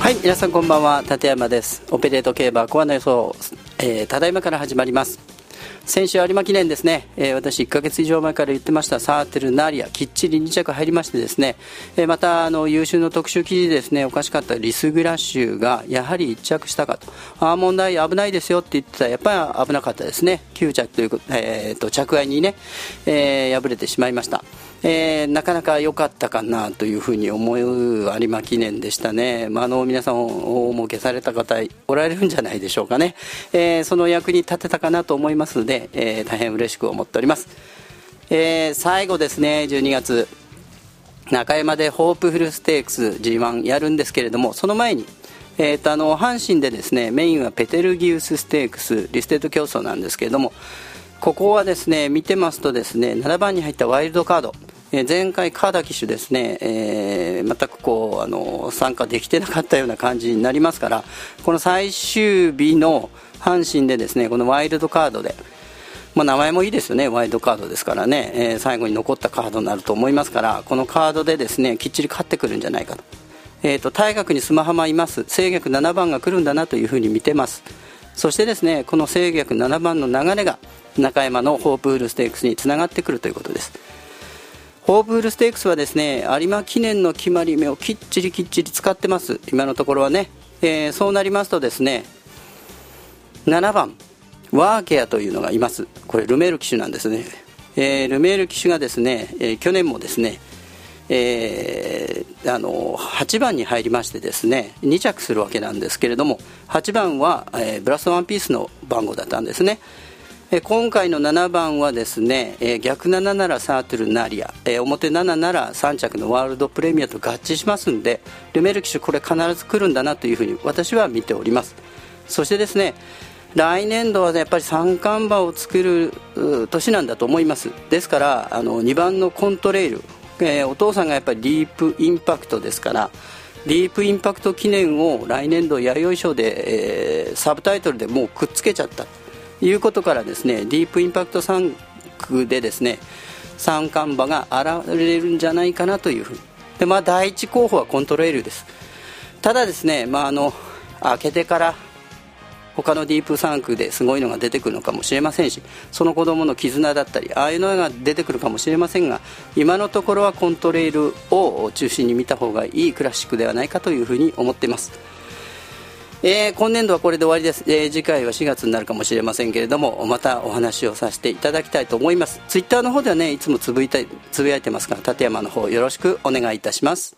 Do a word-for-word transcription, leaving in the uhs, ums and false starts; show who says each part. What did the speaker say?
Speaker 1: はい、皆さんこんばんは、立山です。オペレート競馬コアの予想、えー、ただいまから始まります。先週有馬記念ですね、えー、私いっかげつ以上前から言ってましたサーテルナリアきっちりに着入りましてですね、えー、またあの優秀の特集記事ですね、おかしかったリスグラッシュがやはりいっ着したかと、あ問題危ないですよって言ってたらやっぱり危なかったですね。きゅう着ということ、えー、と着合にね、えー、敗れてしまいました。えー、なかなか良かったかなというふうに思う有馬記念でしたね。まあ、あの皆さん大儲けされた方おられるんじゃないでしょうかね。えー、その役に立てたかなと思いますので、えー、大変嬉しく思っております。えー、最後ですね、じゅうにがつ中山でホープフルステークス ジーワン やるんですけれども、その前にえー、とあの阪神でですね、メインはペテルギウスステークスリステッド競争なんですけれども、ここはですね見てますとですね、ななばんに入ったワイルドカード、えー、前回川田騎手ですね、えー、全くこうあの参加できてなかったような感じになりますから、この最終日の阪神でですね、このワイルドカードで、まあ、名前もいいですよね、ワイルドカードですからね、えー、最後に残ったカードになると思いますから、このカードでですねきっちり勝ってくるんじゃないかと。えー、と大学にスマハマいます、清逆ななばんが来るんだなというふうに見てます。そしてですね、この清逆ななばんの流れが中山のホープフルステークスにつながってくるということです。ホープフルステークスはですね、有馬記念の決まり目をきっちりきっちり使ってます、今のところはね。えー、そうなりますとですね、ななばんワーケアというのがいます。これルメール騎手なんですね。えー、ルメール騎手がですね、えー、去年もですね、えー、あのはちばんに入りましてですね、に着するわけなんですけれども、はちばんは、えー、ブラストワンピースの番号だったんですね。えー、今回のななばんはですね、えー、逆ななならサートゥルナリア、えー、表ななならさん着のワールドプレミアと合致しますんで、ルメール騎手これ必ず来るんだなというふうに私は見ております。そしてですね、来年度は、ね、やっぱり三冠馬を作る年なんだと思います。ですからあのにばんのコントレイル、えー、お父さんがやっぱりディープインパクトですから、ディープインパクト記念を来年度弥生賞で、えー、サブタイトルでもうくっつけちゃったということからですね、ディープインパクトさん区でですね三冠馬が現れるんじゃないかなというふうにで、まあ、第一候補はコントレイルです。ただですね、まあ、あの明けてから他のディープさん区ですごいのが出てくるのかもしれませんし、その子供の絆だったりああいうのが出てくるかもしれませんが、今のところはコントレイルを中心に見た方がいいクラシックではないかというふうに思っています。えー、今年度はこれで終わりです。えー、次回はしがつになるかもしれませんけれども、またお話をさせていただきたいと思います。ツイッターの方ではね、いつもつぶいたつぶやいてますから、立山の方よろしくお願いいたします。